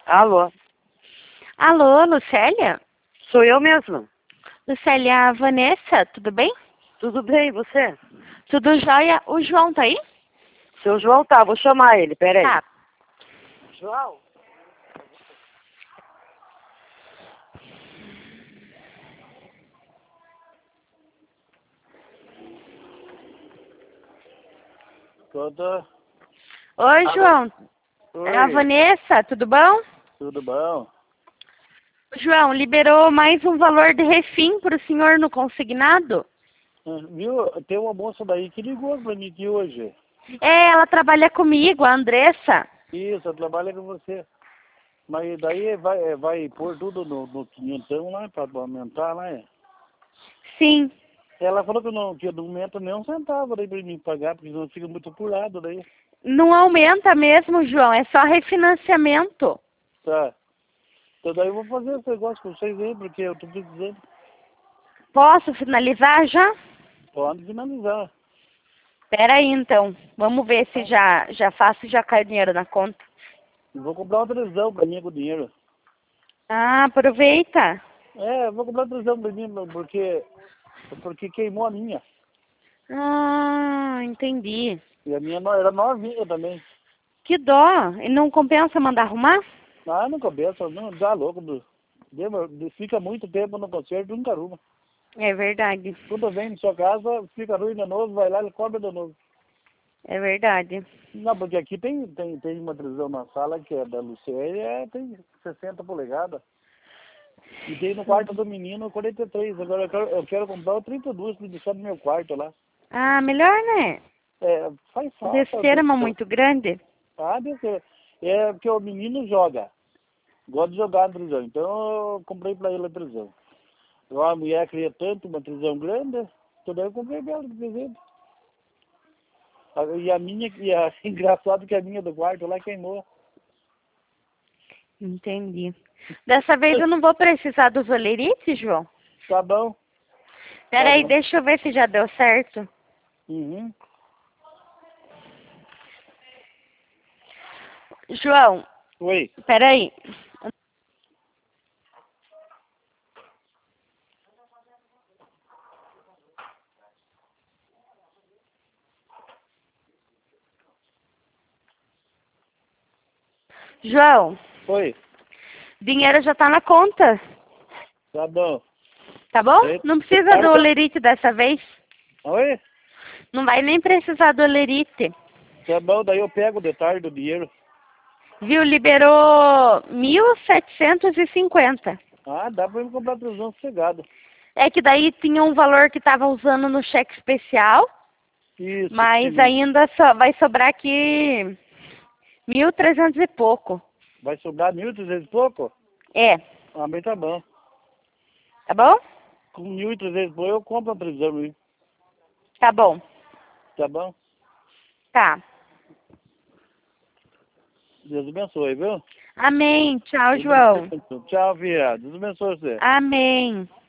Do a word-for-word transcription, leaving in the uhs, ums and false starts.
Alô? Alô, Lucélia? Sou eu mesma. Lucélia, Vanessa, tudo bem? Tudo bem, e você? Tudo jóia? O João tá aí? Seu João tá, vou chamar ele, peraí. Tá. João? Tudo, Oi, Alô? João. Oi, É a Vanessa, tudo bom? tudo bom? João, liberou mais um valor de refim para o senhor no consignado? Ah, Viu, tem uma moça daí que ligou pra mim aqui hoje. É, ela trabalha comigo, a Andressa. Isso, eu trabalho com você. Mas daí vai, vai pôr tudo no, no quinhentão lá, pra aumentar lá, é? Sim. Ela falou que não, que não aumenta nem um centavo daí pra mim pagar, porque não fica muito apurado daí. Não aumenta mesmo, João, é só refinanciamento. Tá. Então daí eu vou fazer esse negócio com vocês aí, porque eu tô precisando. Posso finalizar já? Pode finalizar. Pera aí, então. Vamos ver se já, já faço e já cai o dinheiro na conta. Eu vou comprar uma televisão pra mim com o dinheiro. Ah, aproveita. É, eu vou comprar uma televisão pra mim, porque, porque queimou a minha. Ah, entendi. E a minha no- era novinha também. Que dó. E não compensa mandar arrumar? Ah, não compensa, não dá louco. do- Dema- de- Fica muito tempo no concerto, nunca arruma. É verdade. Quando vem na sua casa, fica ruim de novo, vai lá e cobra de novo. É verdade. Não, porque aqui tem, tem, tem uma televisão na sala que é da Lucélia, é, tem sessenta polegadas. E tem no quarto do menino quarenta e três. Agora eu quero, eu quero comprar o trinta e dois para deixar no meu quarto lá. Ah, melhor, né? É, faz falta. Descer é uma muito grande. Ah, descer. É porque o menino joga. Gosta de jogar na televisão. Então eu comprei para ele a televisão. A mulher queria tanto uma televisão grande, então daí eu comprei pra ela de presente. A- E a minha, e a, engraçado que a minha do quarto lá queimou. Entendi. Dessa vez eu não vou precisar dos olerites, João? Tá bom? Pera Tá aí, bom. deixa eu ver se já deu certo. Uhum. João, Oi. pera aí. João, Oi. dinheiro já tá na conta, Tá bom. tá bom? Ei, Não precisa claro do que- olerite dessa vez. Oi? Não vai nem precisar do olerite. Tá bom, daí eu pego de tarde o dinheiro. Viu? Liberou mil setecentos e cinquenta. Ah, dá pra me comprar televisão sossegada. É que daí tinha um valor que estava usando no cheque especial, Isso. mas sim. ainda só vai sobrar aqui mil e trezentos e pouco. Vai sobrar mil e trezentos e pouco? É, Ah, mas tá bom. tá bom? Com mil e trezentos e pouco eu compro a televisão aí. Tá bom. Tá bom? Tá. Deus abençoe, viu? Amém. Tchau, Deus João. abençoe. Tchau, viado. Deus abençoe você. Amém.